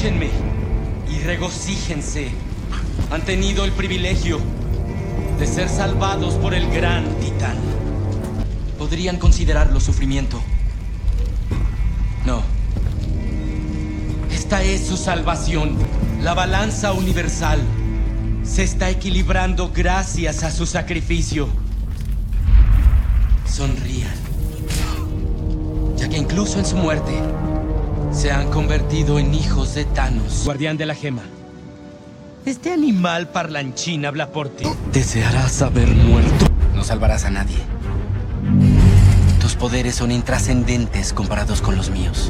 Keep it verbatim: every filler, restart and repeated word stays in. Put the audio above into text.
Escúchenme y regocíjense. Han tenido el privilegio de ser salvados por el gran titán. ¿Podrían considerarlo sufrimiento? No. Esta es su salvación. La balanza universal se está equilibrando gracias a su sacrificio. Sonrían, ya que incluso en su muerte se han convertido en hijos de Thanos, guardián de la gema. Este animal parlanchín habla por ti. Desearás haber muerto. No salvarás a nadie. Tus poderes son intrascendentes comparados con los míos.